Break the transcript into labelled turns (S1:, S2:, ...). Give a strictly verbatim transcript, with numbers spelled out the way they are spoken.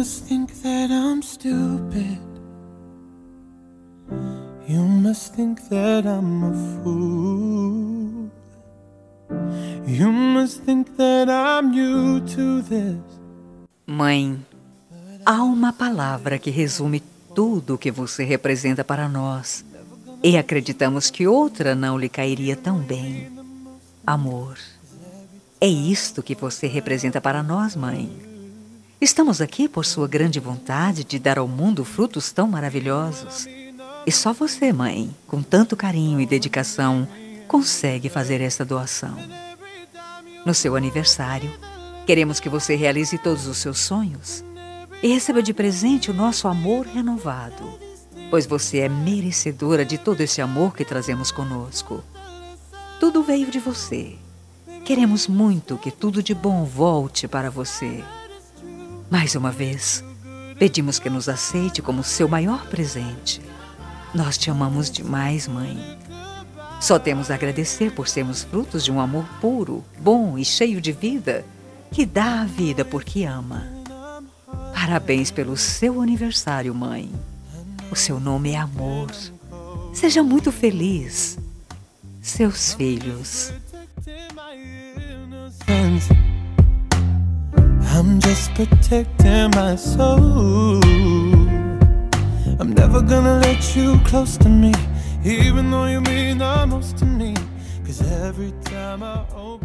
S1: must think that I'm stupid. You must think that I'm a fool. You must think that I'm new to this.
S2: Mãe, há uma palavra que resume tudo o que você representa para nós, e acreditamos que outra não lhe cairia tão bem. Amor. É isto que você representa para nós, mãe. Estamos aqui por sua grande vontade de dar ao mundo frutos tão maravilhosos. E só você, mãe, com tanto carinho e dedicação, consegue fazer esta doação. No seu aniversário, queremos que você realize todos os seus sonhos e receba de presente o nosso amor renovado, pois você é merecedora de todo esse amor que trazemos conosco. Tudo veio de você. Queremos muito que tudo de bom volte para você. Mais uma vez, pedimos que nos aceite como seu maior presente. Nós te amamos demais, mãe. Só temos a agradecer por sermos frutos de um amor puro, bom e cheio de vida, que dá a vida porque ama. Parabéns pelo seu aniversário, mãe. O seu nome é Amor. Seja muito feliz. Seus filhos.
S1: I'm just protecting my soul. I'm never gonna let you close to me, even though you mean the most to me. 'Cause every time I open